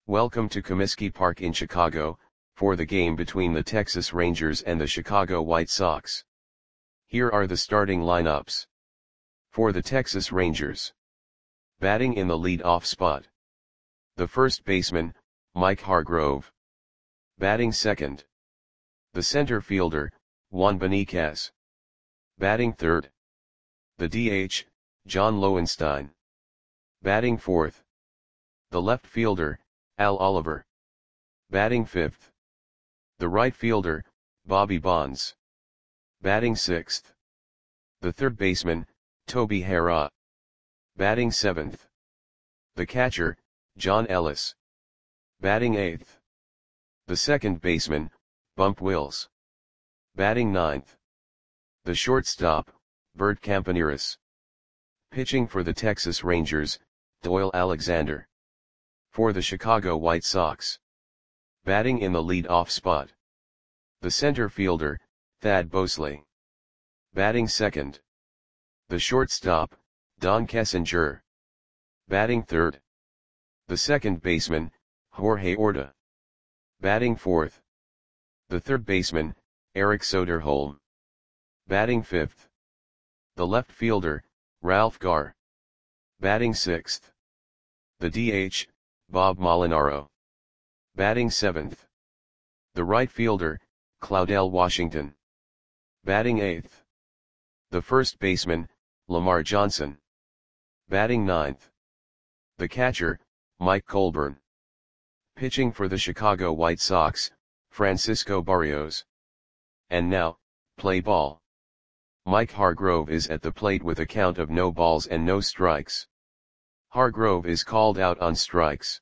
Welcome to Comiskey Park in Chicago, for the game between the Texas Rangers and the Chicago White Sox. Here are the starting lineups. For the Texas Rangers. Batting in the lead-off spot. The first baseman, Mike Hargrove. Batting second. The center fielder, Juan Beniquez. Batting third. The DH, John Lowenstein. Batting fourth. The left fielder, Al Oliver. Batting fifth. The right fielder, Bobby Bonds. Batting sixth. The third baseman, Toby Harrah. Batting seventh. The catcher, John Ellis. Batting eighth. The second baseman, Bump Wills. Batting ninth. The shortstop, Bert Campaneris. Pitching for the Texas Rangers, Doyle Alexander. For the Chicago White Sox. Batting in the lead-off spot. The center fielder, Thad Bosley. Batting second. The shortstop, Don Kessinger. Batting third. The second baseman, Jorge Orta. Batting fourth. The third baseman, Eric Soderholm. Batting fifth. The left fielder, Ralph Garr. Batting sixth. The DH, Bob Molinaro. Batting seventh. The right fielder, Claudell Washington. Batting eighth. The first baseman, Lamar Johnson. Batting ninth. The catcher, Mike Colburn. Pitching for the Chicago White Sox, Francisco Barrios. And now, play ball. Mike Hargrove is at the plate with a count of no balls and no strikes. Hargrove is called out on strikes.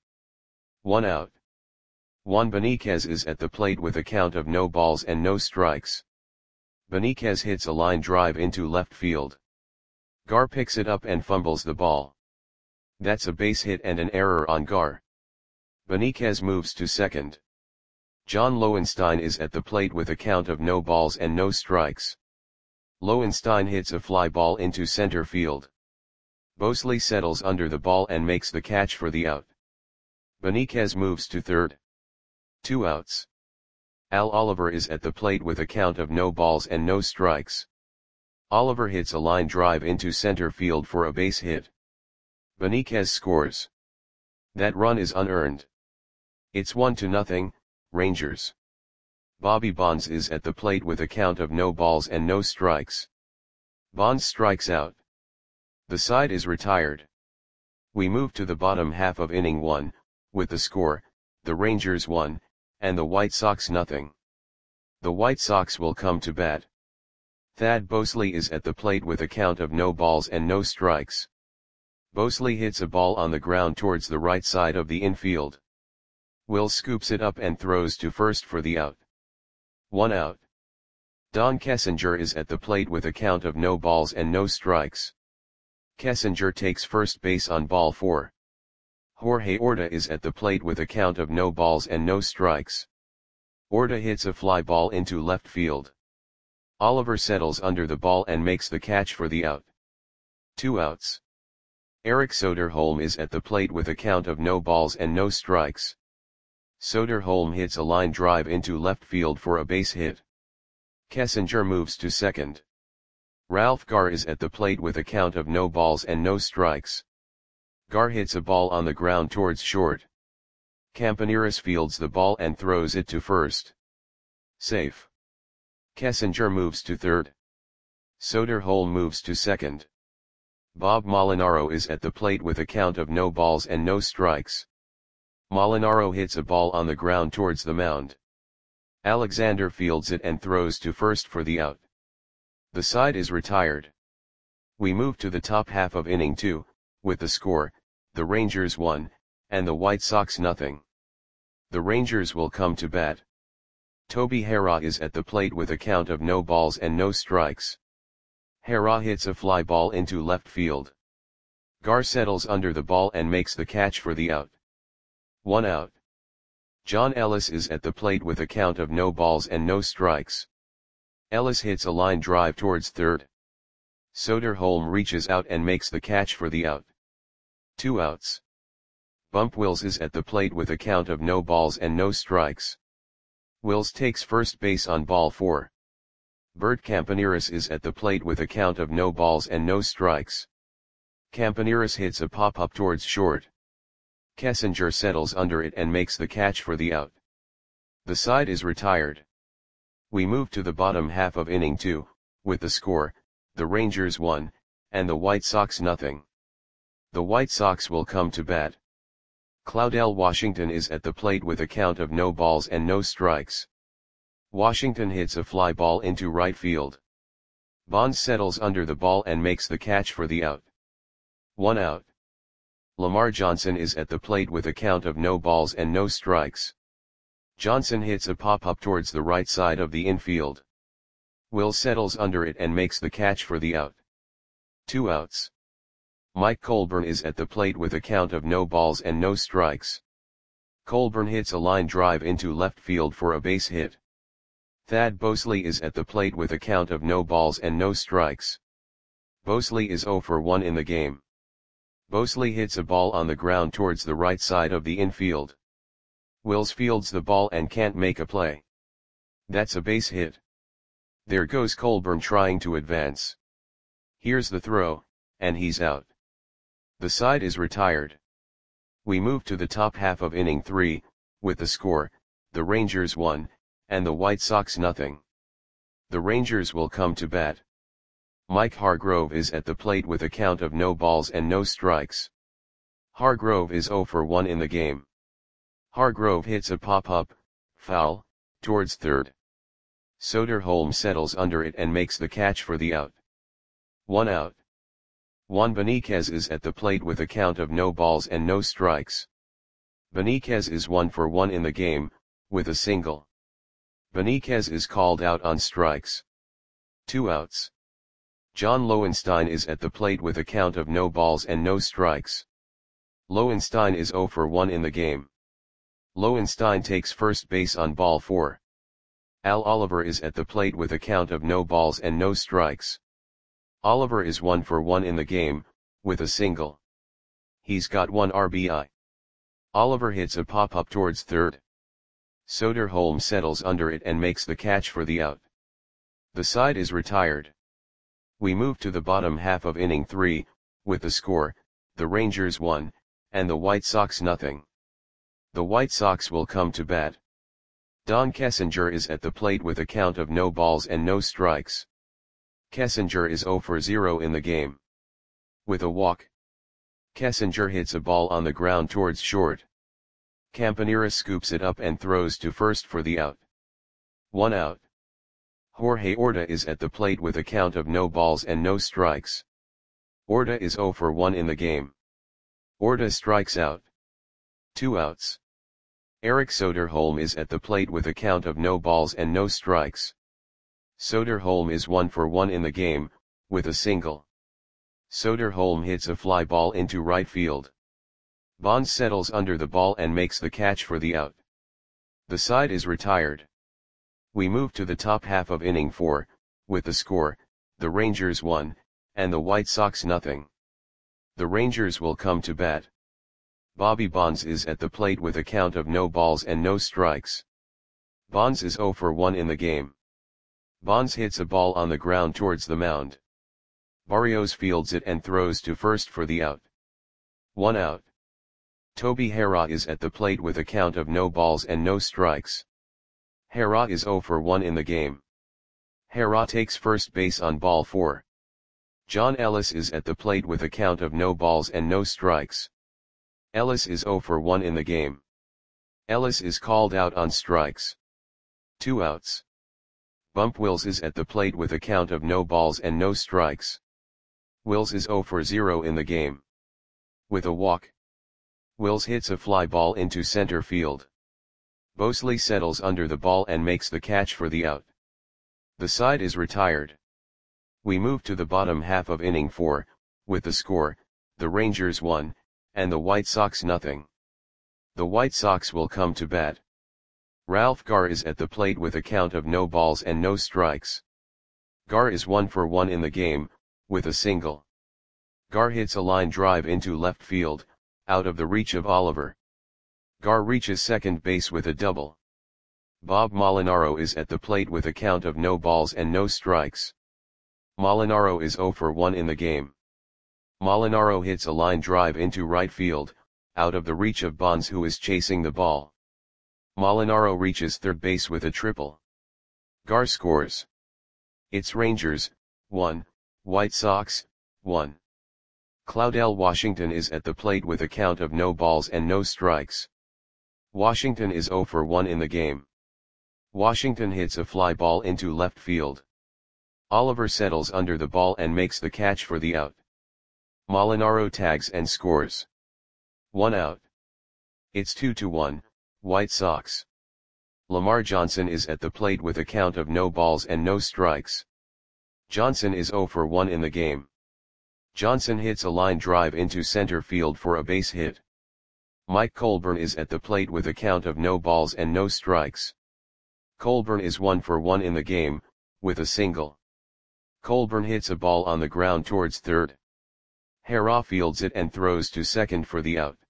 1 out. Juan Beniquez is at the plate with a count of no balls and no strikes. Beniquez hits a line drive into left field. Garr picks it up and fumbles the ball. That's a base hit and an error on Garr. Beniquez moves to second. John Lowenstein is at the plate with a count of no balls and no strikes. Lowenstein hits a fly ball into center field. Bosley settles under the ball and makes the catch for the out. Beniquez moves to third. 2 outs. Al Oliver is at the plate with a count of no balls and no strikes. Oliver hits a line drive into center field for a base hit. Beniquez scores. That run is unearned. It's 1-0, Rangers. Bobby Bonds is at the plate with a count of no balls and no strikes. Bonds strikes out. The side is retired. We move to the bottom half of inning 1, with the score, the Rangers 1, and the White Sox 0. The White Sox will come to bat. Thad Bosley is at the plate with a count of no balls and no strikes. Bosley hits a ball on the ground towards the right side of the infield. Wills scoops it up and throws to first for the out. 1 out. Don Kessinger is at the plate with a count of no balls and no strikes. Kessinger takes first base on ball 4. Jorge Orta is at the plate with a count of no balls and no strikes. Orta hits a fly ball into left field. Oliver settles under the ball and makes the catch for the out. 2 outs. Eric Soderholm is at the plate with a count of no balls and no strikes. Soderholm hits a line drive into left field for a base hit. Kessinger moves to second. Ralph Garr is at the plate with a count of no balls and no strikes. Garr hits a ball on the ground towards short. Campaneris fields the ball and throws it to first. Safe. Kessinger moves to third. Soderholm moves to second. Bob Molinaro is at the plate with a count of no balls and no strikes. Molinaro hits a ball on the ground towards the mound. Alexander fields it and throws to first for the out. The side is retired. We move to the top half of inning 2, with the score, the Rangers 1, and the White Sox 0. The Rangers will come to bat. Toby Harrah is at the plate with a count of no balls and no strikes. Harrah hits a fly ball into left field. Garr settles under the ball and makes the catch for the out. 1 out. John Ellis is at the plate with a count of no balls and no strikes. Ellis hits a line drive towards third. Soderholm reaches out and makes the catch for the out. 2 outs. Bump Wills is at the plate with a count of no balls and no strikes. Wills takes first base on ball 4. Bert Campaneris is at the plate with a count of no balls and no strikes. Campaneris hits a pop-up towards short. Kessinger settles under it and makes the catch for the out. The side is retired. We move to the bottom half of inning 2, with the score, the Rangers 1, and the White Sox nothing. The White Sox will come to bat. Claudell Washington is at the plate with a count of no balls and no strikes. Washington hits a fly ball into right field. Bonds settles under the ball and makes the catch for the out. 1 out. Lamar Johnson is at the plate with a count of no balls and no strikes. Johnson hits a pop-up towards the right side of the infield. Will settles under it and makes the catch for the out. 2 outs. Mike Colburn is at the plate with a count of no balls and no strikes. Colburn hits a line drive into left field for a base hit. Thad Bosley is at the plate with a count of no balls and no strikes. Bosley is 0 for 1 in the game. Bosley hits a ball on the ground towards the right side of the infield. Wills fields the ball and can't make a play. That's a base hit. There goes Colburn trying to advance. Here's the throw, and he's out. The side is retired. We move to the top half of inning 3, with the score, the Rangers 1, and the White Sox nothing. The Rangers will come to bat. Mike Hargrove is at the plate with a count of no balls and no strikes. Hargrove is 0 for 1 in the game. Hargrove hits a pop-up, foul, towards third. Soderholm settles under it and makes the catch for the out. 1 out. Juan Beniquez is at the plate with a count of no balls and no strikes. Beniquez is 1 for 1 in the game, with a single. Beniquez is called out on strikes. 2 outs. John Lowenstein is at the plate with a count of no balls and no strikes. Lowenstein is 0 for 1 in the game. Lowenstein takes first base on ball 4. Al Oliver is at the plate with a count of no balls and no strikes. Oliver is 1 for 1 in the game, with a single. He's got 1 RBI. Oliver hits a pop-up towards third. Soderholm settles under it and makes the catch for the out. The side is retired. We move to the bottom half of inning 3, with the score, the Rangers 1, and the White Sox nothing. The White Sox will come to bat. Don Kessinger is at the plate with a count of no balls and no strikes. Kessinger is 0 for 0 in the game. With a walk. Kessinger hits a ball on the ground towards short. Campaneris scoops it up and throws to first for the out. 1 out. Jorge Orta is at the plate with a count of no balls and no strikes. Orta is 0 for 1 in the game. Orta strikes out. 2 outs. Eric Soderholm is at the plate with a count of no balls and no strikes. Soderholm is 1 for 1 in the game, with a single. Soderholm hits a fly ball into right field. Bonds settles under the ball and makes the catch for the out. The side is retired. We move to the top half of inning 4, with the score, the Rangers 1, and the White Sox nothing. The Rangers will come to bat. Bobby Bonds is at the plate with a count of no balls and no strikes. Bonds is 0 for 1 in the game. Bonds hits a ball on the ground towards the mound. Barrios fields it and throws to first for the out. 1 out. Toby Harrah is at the plate with a count of no balls and no strikes. Harrah is 0 for 1 in the game. Harrah takes first base on ball 4. John Ellis is at the plate with a count of no balls and no strikes. Ellis is 0 for 1 in the game. Ellis is called out on strikes. 2 outs. Bump Wills is at the plate with a count of no balls and no strikes. Wills is 0 for 0 in the game. With a walk. Wills hits a fly ball into center field. Bosley settles under the ball and makes the catch for the out. The side is retired. We move to the bottom half of inning 4, with the score, the Rangers 1, and the White Sox nothing. The White Sox will come to bat. Ralph Garr is at the plate with a count of no balls and no strikes. Garr is 1 for 1 in the game, with a single. Garr hits a line drive into left field, out of the reach of Oliver. Gar reaches second base with a double. Bob Molinaro is at the plate with a count of no balls and no strikes. Molinaro is 0 for 1 in the game. Molinaro hits a line drive into right field, out of the reach of Bonds, who is chasing the ball. Molinaro reaches third base with a triple. Gar scores. It's Rangers, 1, White Sox, 1. Claudell Washington is at the plate with a count of no balls and no strikes. Washington is 0 for 1 in the game. Washington hits a fly ball into left field. Oliver settles under the ball and makes the catch for the out. Molinaro tags and scores. 1 out. It's 2-1, White Sox. Lamar Johnson is at the plate with a count of no balls and no strikes. Johnson is 0 for 1 in the game. Johnson hits a line drive into center field for a base hit. Mike Colburn is at the plate with a count of no balls and no strikes. Colburn is 1 for 1 in the game, with a single. Colburn hits a ball on the ground towards third. Harrah fields it and throws to second for the out.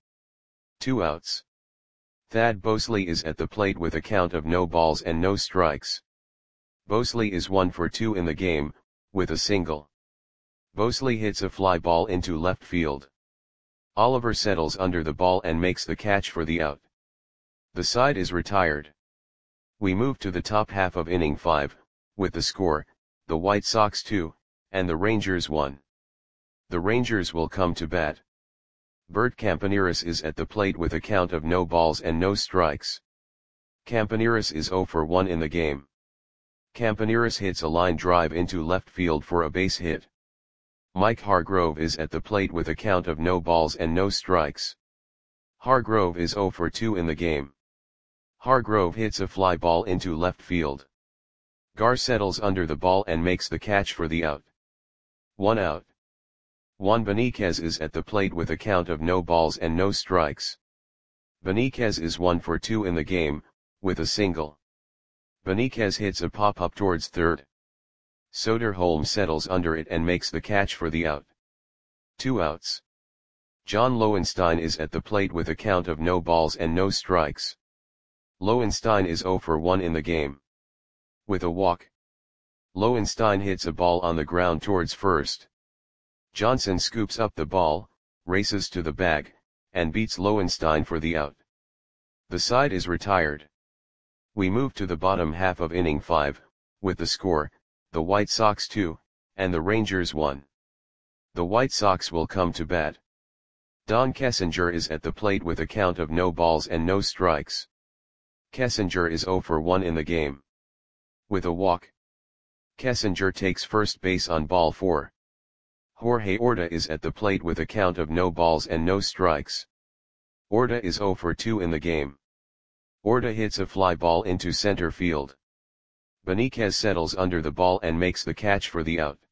2 outs. Thad Bosley is at the plate with a count of no balls and no strikes. Bosley is 1 for 2 in the game, with a single. Bosley hits a fly ball into left field. Oliver settles under the ball and makes the catch for the out. The side is retired. We move to the top half of inning 5, with the score, the White Sox 2, and the Rangers 1. The Rangers will come to bat. Bert Campaneris is at the plate with a count of no balls and no strikes. Campaneris is 0 for 1 in the game. Campaneris hits a line drive into left field for a base hit. Mike Hargrove is at the plate with a count of no balls and no strikes. Hargrove is 0 for 2 in the game. Hargrove hits a fly ball into left field. Gar settles under the ball and makes the catch for the out. 1 out. Juan Beniquez is at the plate with a count of no balls and no strikes. Beniquez is 1 for 2 in the game, with a single. Beniquez hits a pop-up towards third. Soderholm settles under it and makes the catch for the out. 2 outs. John Lowenstein is at the plate with a count of no balls and no strikes. Lowenstein is 0 for 1 in the game. With a walk. Lowenstein hits a ball on the ground towards first. Johnson scoops up the ball, races to the bag, and beats Lowenstein for the out. The side is retired. We move to the bottom half of inning 5, with the score, the White Sox 2, and the Rangers 1. The White Sox will come to bat. Don Kessinger is at the plate with a count of no balls and no strikes. Kessinger is 0 for 1 in the game. With a walk. Kessinger takes first base on ball 4. Jorge Orta is at the plate with a count of no balls and no strikes. Orta is 0 for 2 in the game. Orta hits a fly ball into center field. Beniquez settles under the ball and makes the catch for the out.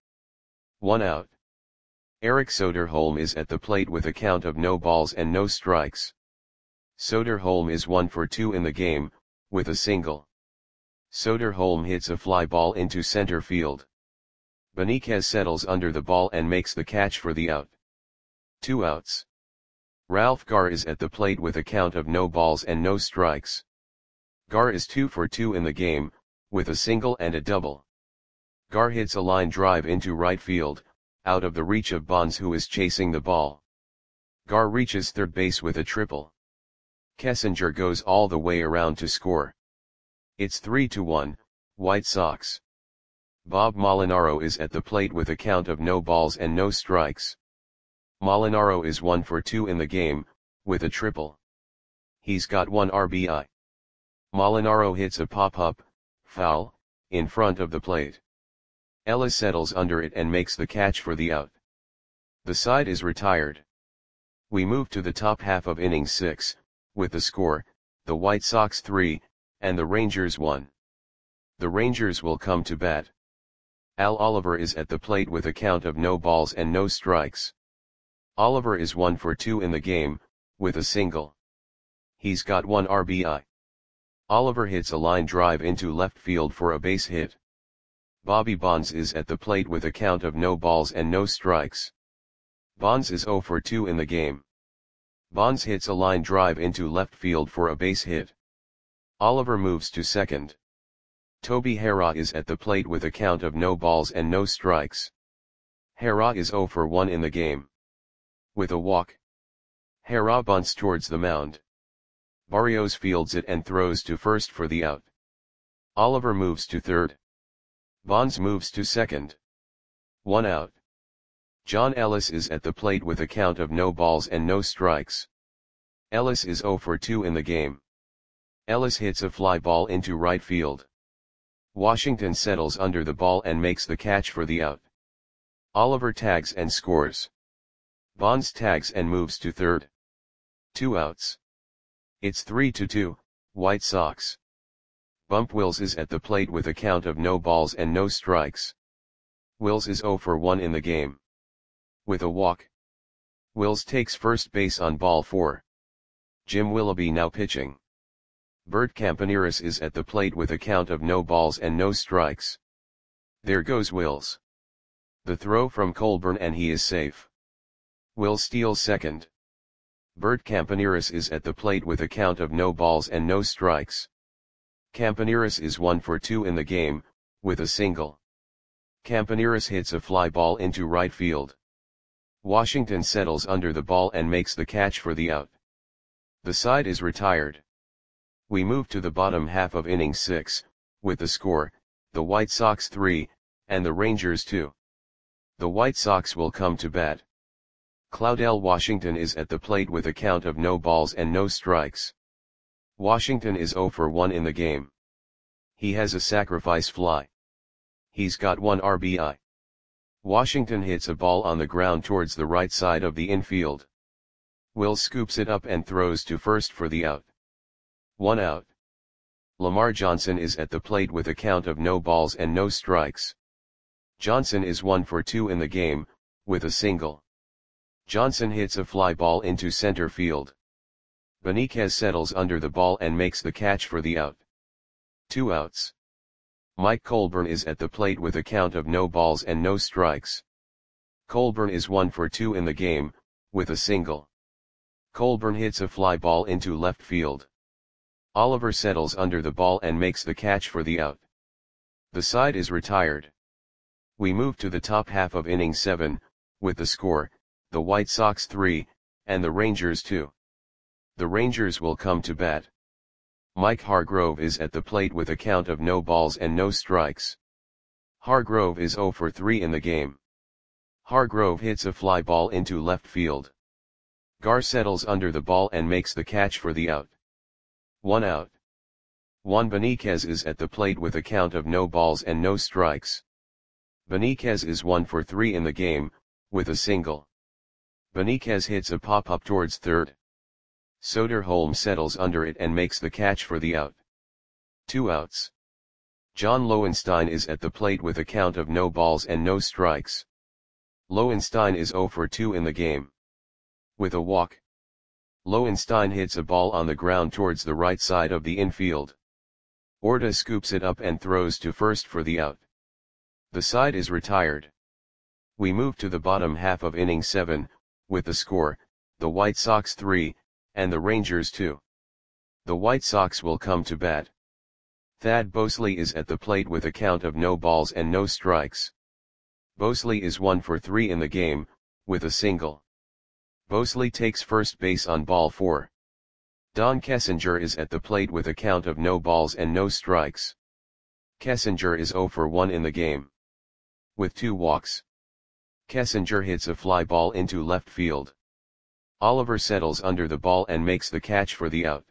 1 out. Eric Soderholm is at the plate with a count of no balls and no strikes. Soderholm is 1 for 2 in the game, with a single. Soderholm hits a fly ball into center field. Beniquez settles under the ball and makes the catch for the out. 2 outs. Ralph Gar is at the plate with a count of no balls and no strikes. Gar is 2 for 2 in the game, with a single and a double. Gar hits a line drive into right field, out of the reach of Bonds, who is chasing the ball. Gar reaches third base with a triple. Kessinger goes all the way around to score. It's 3-1, White Sox. Bob Molinaro is at the plate with a count of no balls and no strikes. Molinaro is 1 for 2 in the game, with a triple. He's got 1 RBI. Molinaro hits a pop-up, foul, in front of the plate. Ellis settles under it and makes the catch for the out. The side is retired. We move to the top half of inning 6, with the score, the White Sox 3, and the Rangers 1. The Rangers will come to bat. Al Oliver is at the plate with a count of no balls and no strikes. Oliver is 1 for 2 in the game, with a single. He's got 1 RBI. Oliver hits a line drive into left field for a base hit. Bobby Bonds is at the plate with a count of no balls and no strikes. Bonds is 0 for 2 in the game. Bonds hits a line drive into left field for a base hit. Oliver moves to second. Toby Harrah is at the plate with a count of no balls and no strikes. Harrah is 0 for 1 in the game. With a walk, Harrah bunts towards the mound. Barrios fields it and throws to first for the out. Oliver moves to third. Bonds moves to second. 1 out. John Ellis is at the plate with a count of no balls and no strikes. Ellis is 0 for 2 in the game. Ellis hits a fly ball into right field. Washington settles under the ball and makes the catch for the out. Oliver tags and scores. Bonds tags and moves to third. 2 outs. It's 3-2, White Sox. Bump Wills is at the plate with a count of no balls and no strikes. Wills is 0 for 1 in the game. With a walk, Wills takes first base on ball 4. Jim Willoughby now pitching. Bert Campaneris is at the plate with a count of no balls and no strikes. There goes Wills. The throw from Colburn and he is safe. Wills steals second. Bert Campaneris is at the plate with a count of no balls and no strikes. Campaneris is 1 for 2 in the game, with a single. Campaneris hits a fly ball into right field. Washington settles under the ball and makes the catch for the out. The side is retired. We move to the bottom half of inning 6, with the score, the White Sox 3, and the Rangers 2. The White Sox will come to bat. Claudell Washington is at the plate with a count of no balls and no strikes. Washington is 0 for 1 in the game. He has a sacrifice fly. He's got 1 RBI. Washington hits a ball on the ground towards the right side of the infield. Wills scoops it up and throws to first for the out. 1 out. Lamar Johnson is at the plate with a count of no balls and no strikes. Johnson is 1 for 2 in the game, with a single. Johnson hits a fly ball into center field. Benitez settles under the ball and makes the catch for the out. 2 outs. Mike Colburn is at the plate with a count of no balls and no strikes. Colburn is 1 for 2 in the game, with a single. Colburn hits a fly ball into left field. Oliver settles under the ball and makes the catch for the out. The side is retired. We move to the top half of inning 7, with the score, the White Sox 3, and the Rangers 2. The Rangers will come to bat. Mike Hargrove is at the plate with a count of no balls and no strikes. Hargrove is 0 for 3 in the game. Hargrove hits a fly ball into left field. Gar settles under the ball and makes the catch for the out. 1 out. Juan Benitez is at the plate with a count of no balls and no strikes. Benitez is 1 for 3 in the game, with a single. Benitez hits a pop-up towards third. Soderholm settles under it and makes the catch for the out. 2 outs. John Lowenstein is at the plate with a count of no balls and no strikes. Lowenstein is 0 for 2 in the game. With a walk, Lowenstein hits a ball on the ground towards the right side of the infield. Orta scoops it up and throws to first for the out. The side is retired. We move to the bottom half of inning 7, with the score, the White Sox 3, and the Rangers 2. The White Sox will come to bat. Thad Bosley is at the plate with a count of no balls and no strikes. Bosley is 1 for 3 in the game, with a single. Bosley takes first base on ball 4. Don Kessinger is at the plate with a count of no balls and no strikes. Kessinger is 0 for 1 in the game. With 2 walks, Kessinger hits a fly ball into left field. Oliver settles under the ball and makes the catch for the out.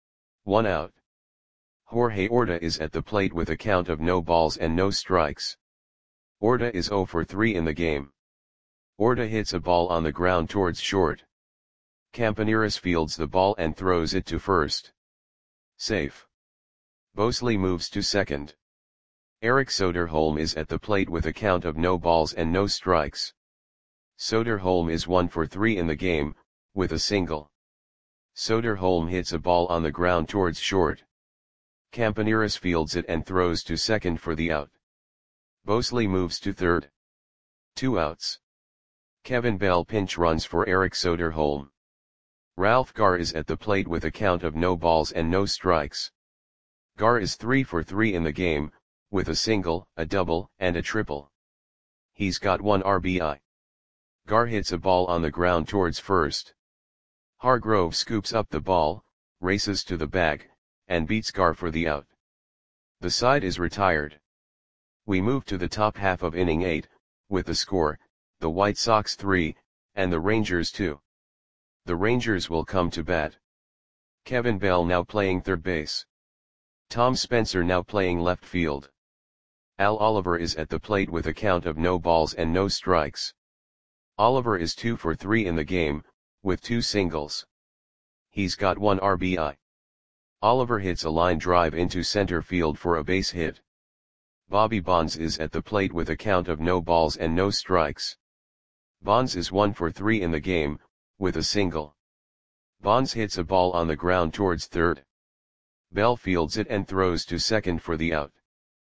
1 out. Jorge Orta is at the plate with a count of no balls and no strikes. Orta is 0 for 3 in the game. Orta hits a ball on the ground towards short. Campaneris fields the ball and throws it to first. Safe. Bosley moves to second. Eric Soderholm is at the plate with a count of no balls and no strikes. Soderholm is 1 for 3 in the game, with a single. Soderholm hits a ball on the ground towards short. Campaneris fields it and throws to second for the out. Bosley moves to third. 2 outs. Kevin Bell pinch runs for Eric Soderholm. Ralph Garr is at the plate with a count of no balls and no strikes. Garr is 3 for 3 in the game, with a single, a double, and a triple. He's got 1 RBI. Garr hits a ball on the ground towards first. Hargrove scoops up the ball, races to the bag, and beats Garr for the out. The side is retired. We move to the top half of inning 8, with the score, the White Sox 3, and the Rangers 2. The Rangers will come to bat. Kevin Bell now playing third base. Tom Spencer now playing left field. Al Oliver is at the plate with a count of no balls and no strikes. Oliver is 2 for 3 in the game, with 2 singles. He's got 1 RBI. Oliver hits a line drive into center field for a base hit. Bobby Bonds is at the plate with a count of no balls and no strikes. Bonds is 1 for 3 in the game, with a single. Bonds hits a ball on the ground towards third. Bell fields it and throws to second for the out.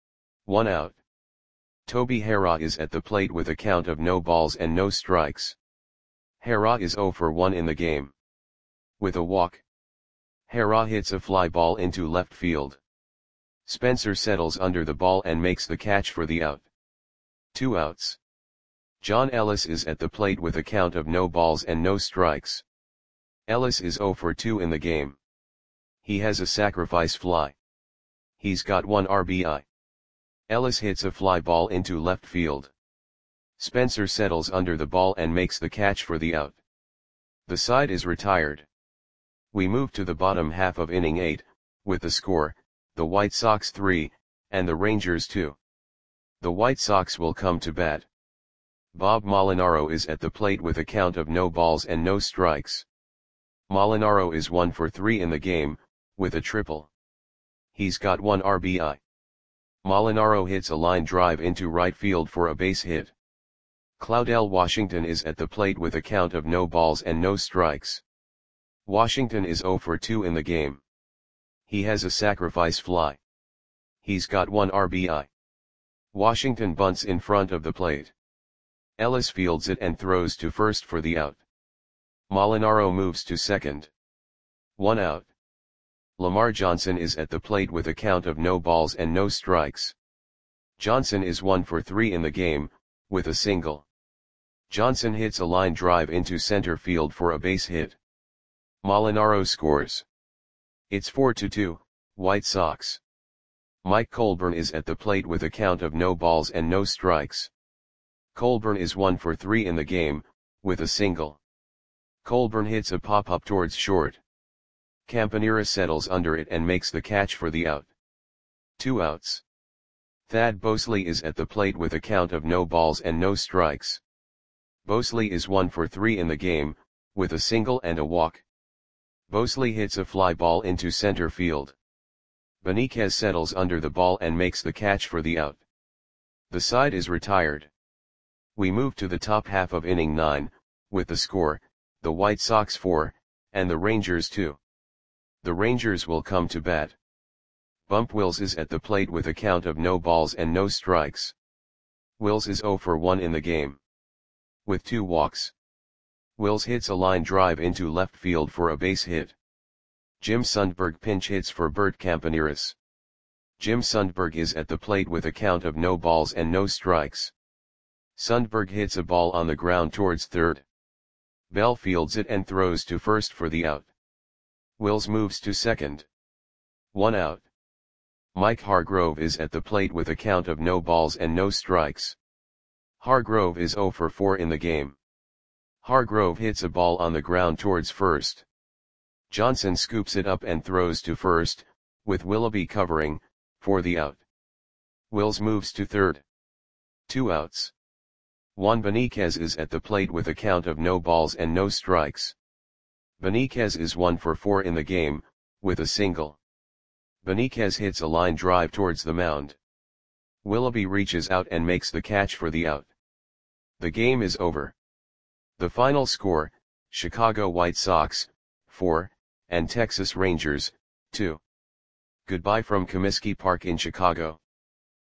1 out. Toby Harrah is at the plate with a count of no balls and no strikes. Harrah is 0 for 1 in the game. With a walk. Harrah hits a fly ball into left field. Spencer settles under the ball and makes the catch for the out. 2 outs. John Ellis is at the plate with a count of no balls and no strikes. Ellis is 0 for 2 in the game. He has a sacrifice fly. He's got 1 RBI. Ellis hits a fly ball into left field. Spencer settles under the ball and makes the catch for the out. The side is retired. We move to the bottom half of inning 8, with the score, the White Sox 3, and the Rangers 2. The White Sox will come to bat. Bob Molinaro is at the plate with a count of no balls and no strikes. Molinaro is 1 for 3 in the game, with a triple. He's got 1 RBI. Molinaro hits a line drive into right field for a base hit. Claudell Washington is at the plate with a count of no balls and no strikes. Washington is 0 for 2 in the game. He has a sacrifice fly. He's got 1 RBI. Washington bunts in front of the plate. Ellis fields it and throws to first for the out. Molinaro moves to second. 1 out. Lamar Johnson is at the plate with a count of no balls and no strikes. Johnson is 1 for 3 in the game, with a single. Johnson hits a line drive into center field for a base hit. Molinaro scores. It's 4-2, White Sox. Mike Colburn is at the plate with a count of no balls and no strikes. Colburn is 1 for 3 in the game, with a single. Colburn hits a pop-up towards short. Campanera settles under it and makes the catch for the out. 2 outs. Thad Bosley is at the plate with a count of no balls and no strikes. Bosley is 1 for 3 in the game, with a single and a walk. Bosley hits a fly ball into center field. Benitez settles under the ball and makes the catch for the out. The side is retired. We move to the top half of inning 9, with the score, the White Sox 4, and the Rangers 2. The Rangers will come to bat. Bump Wills is at the plate with a count of no balls and no strikes. Wills is 0 for 1 in the game. With 2 walks. Wills hits a line drive into left field for a base hit. Jim Sundberg pinch hits for Bert Campaneris. Jim Sundberg is at the plate with a count of no balls and no strikes. Sundberg hits a ball on the ground towards third. Bell fields it and throws to first for the out. Wills moves to second. 1 out. Mike Hargrove is at the plate with a count of no balls and no strikes. Hargrove is 0 for 4 in the game. Hargrove hits a ball on the ground towards first. Johnson scoops it up and throws to first, with Willoughby covering, for the out. Wills moves to third. 2 outs. Juan Benitez is at the plate with a count of no balls and no strikes. Benitez is 1 for 4 in the game, with a single. Benitez hits a line drive towards the mound. Willoughby reaches out and makes the catch for the out. The game is over. The final score, Chicago White Sox, 4, and Texas Rangers, 2. Goodbye from Comiskey Park in Chicago.